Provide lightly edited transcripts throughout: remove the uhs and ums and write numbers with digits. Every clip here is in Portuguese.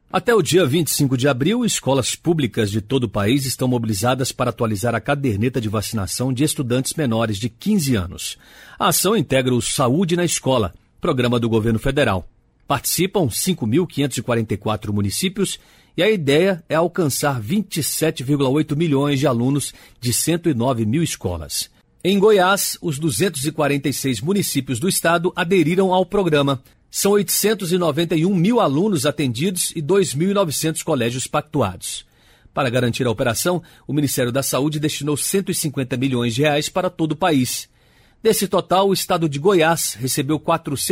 Até o dia 25 de abril, escolas públicas de todo o país estão mobilizadas para atualizar a caderneta de vacinação de estudantes menores de 15 anos. A ação integra o Saúde na Escola, programa do governo federal. Participam 5.544 municípios e a ideia é alcançar 27,8 milhões de alunos de 109 mil escolas. Em Goiás, os 246 municípios do estado aderiram ao programa. São 891 mil alunos atendidos e 2.900 colégios pactuados. Para garantir a operação, o Ministério da Saúde destinou 150 milhões de reais para todo o país. Desse total, o estado de Goiás recebeu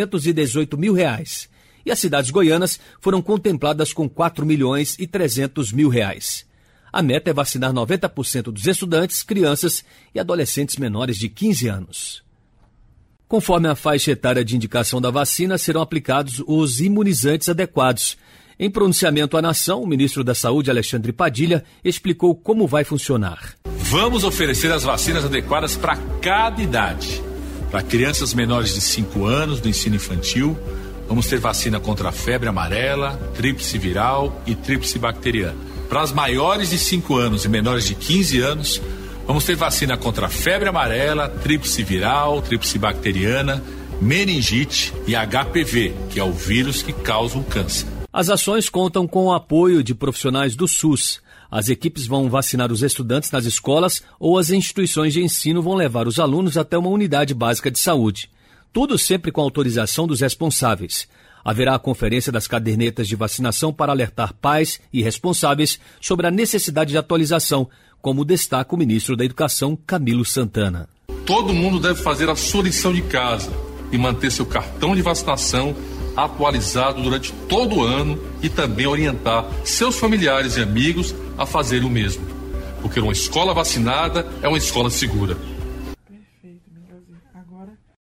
418 mil reais. E as cidades goianas foram contempladas com 4 milhões e 300 mil reais. A meta é vacinar 90% dos estudantes, crianças e adolescentes menores de 15 anos. Conforme a faixa etária de indicação da vacina, serão aplicados os imunizantes adequados. Em pronunciamento à nação, o ministro da Saúde, Alexandre Padilha, explicou como vai funcionar. Vamos oferecer as vacinas adequadas para cada idade. Para crianças menores de 5 anos do ensino infantil, vamos ter vacina contra a febre amarela, tríplice viral e tríplice bacteriana. Para as maiores de 5 anos e menores de 15 anos, vamos ter vacina contra a febre amarela, tríplice viral, tríplice bacteriana, meningite e HPV, que é o vírus que causa o câncer. As ações contam com o apoio de profissionais do SUS. As equipes vão vacinar os estudantes nas escolas ou as instituições de ensino vão levar os alunos até uma unidade básica de saúde. Tudo sempre com autorização dos responsáveis. Haverá a conferência das cadernetas de vacinação para alertar pais e responsáveis sobre a necessidade de atualização, como destaca o ministro da Educação, Camilo Santana. Todo mundo deve fazer a sua lição de casa e manter seu cartão de vacinação atualizado durante todo o ano e também orientar seus familiares e amigos a fazerem o mesmo. Porque uma escola vacinada é uma escola segura.